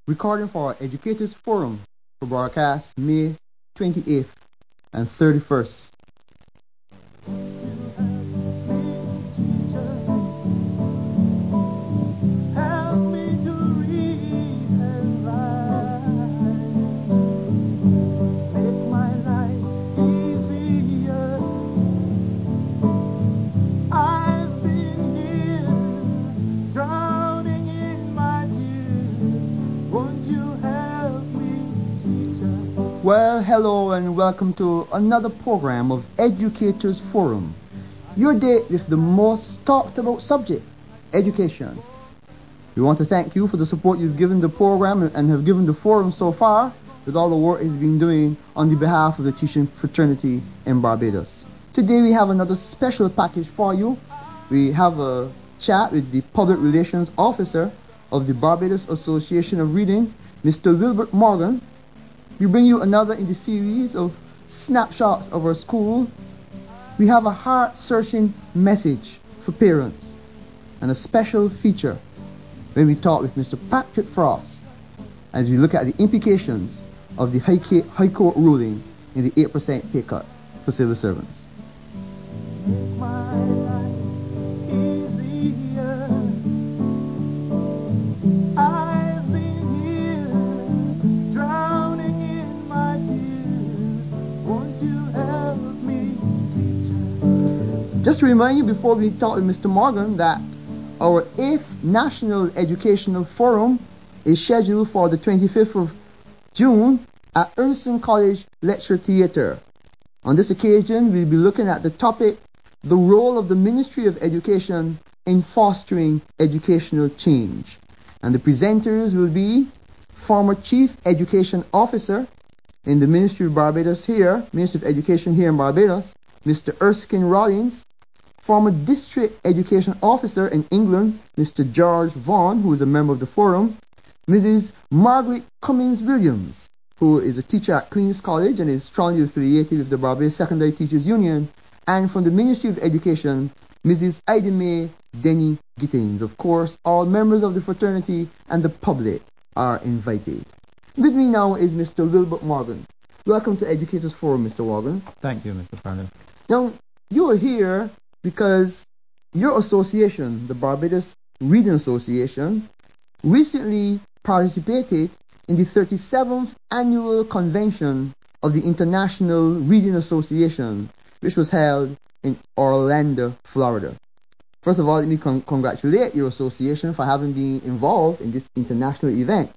recording for our Educators Forum for broadcast May 28th and 31st. Well, hello and welcome to another program of Educators Forum. Your date with the most talked about subject, education. We want to thank you for the support you've given the program and have given the forum so far with all the work it's been doing on the behalf of the teaching fraternity in Barbados. Today we have another special package for you. We have a chat with the Public Relations Officer of the Barbados Association of Reading, Mr. Wilbert Morgan. We bring you another in the series of snapshots of our school. We have a heart-searching message for parents and a special feature when we talk with Mr. Patrick Frost as we look at the implications of the High Court ruling in the 8% pay cut for civil servants. Just to remind you before we talk with Mr. Morgan that our 8th National Educational Forum is scheduled for the 25th of June at Earlston College Lecture Theatre. On this occasion, we'll be looking at the topic, the role of the Ministry of Education in fostering educational change. And the presenters will be former Chief Education Officer in the Ministry of Ministry of Education here in Barbados, Mr. Erskine Rollins, former District Education Officer in England, Mr. George Vaughan, who is a member of the forum, Mrs. Margaret Cummins-Williams, who is a teacher at Queen's College and is strongly affiliated with the Barbados Secondary Teachers Union, and from the Ministry of Education, Mrs. Ida May Denny Gittins. Of course, all members of the fraternity and the public are invited. With me now is Mr. Wilbert Morgan. Welcome to Educators Forum, Mr. Morgan. Thank you, Mr. Farnham. Now, you are here because your association, the Barbados Reading Association, recently participated in the 37th Annual Convention of the International Reading Association, which was held in Orlando, Florida. First of all, let me congratulate your association for having been involved in this international event.